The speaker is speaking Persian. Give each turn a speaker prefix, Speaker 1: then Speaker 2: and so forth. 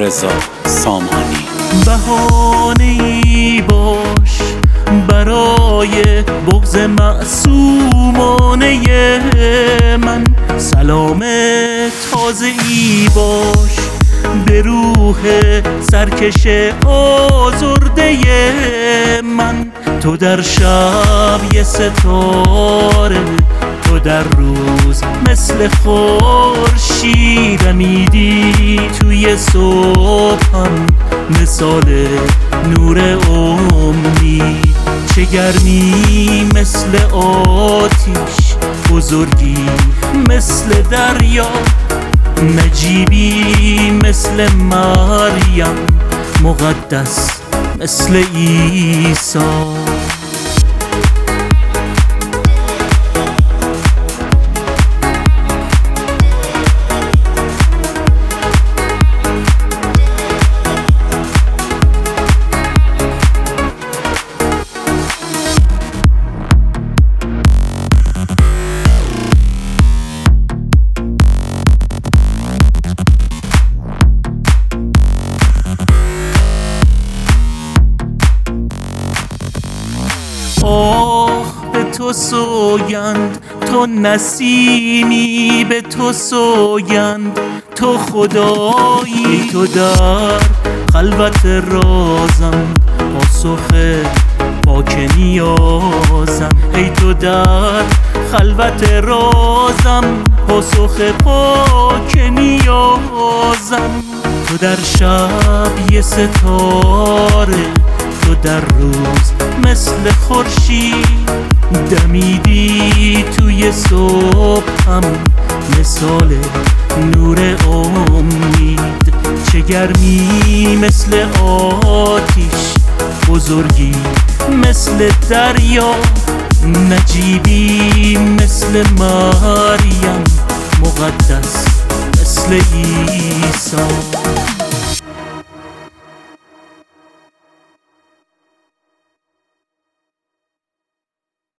Speaker 1: رضا سامانی.
Speaker 2: بهانه‌ای باش برای بغض معصومانه من، سلام تازه‌ای باش به روح سرکش آزرده من. تو در شب یه ستاره، تو در روز مثل خورشید دمیدی توی صبحم مثال نور امید. چه گرمی مثل آتیش، بزرگی مثل دریا، نجیبی مثل مریم، مقدس مثل عیسی. آه به تو سوگند، تو نسیمی، به تو سوگند تو خدایی. تو در خلوت رازم، پاسخ پاک نیازم. ای تو در خلوت رازم، پاسخ پاک نیازم. تو در شب یه ستاره، تو در روز مثل خورشید دمیدی توی صبحم مثال نور امید. چه گرمی مثل آتیش، بزرگی مثل دریا، نجیبی مثل مریم، مقدس مثل عیسی.